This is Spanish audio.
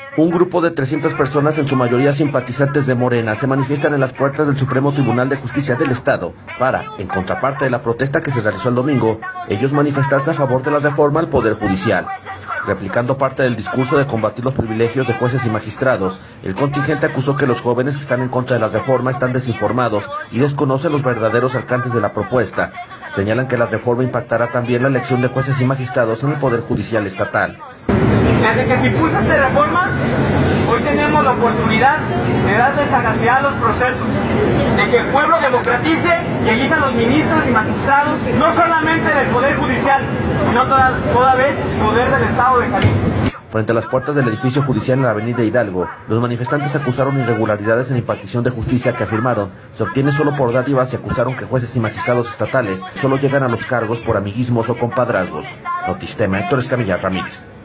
Un grupo de 300 personas, en su mayoría simpatizantes de Morena, se manifiestan en las puertas del Supremo Tribunal de Justicia del Estado para, en contraparte de la protesta que se realizó el domingo, ellos manifestarse a favor de la reforma al Poder Judicial. Replicando parte del discurso de combatir los privilegios de jueces y magistrados, el contingente acusó que los jóvenes que están en contra de la reforma están desinformados y desconocen los verdaderos alcances de la propuesta. Señalan que la reforma impactará también la elección de jueces y magistrados en el Poder Judicial estatal. Desde que se impuso esta reforma, hoy tenemos la oportunidad de darle sagacidad a los procesos, de que el pueblo democratice y elija a los ministros y magistrados, no solamente del Poder Judicial, sino toda vez poder del Estado de Jalisco. Frente a las puertas del edificio judicial en la avenida Hidalgo, los manifestantes acusaron irregularidades en la impartición de justicia que afirmaron se obtiene solo por dádivas y acusaron que jueces y magistrados estatales solo llegan a los cargos por amiguismos o compadrazgos. Notistema, Héctor Escamilla Ramírez.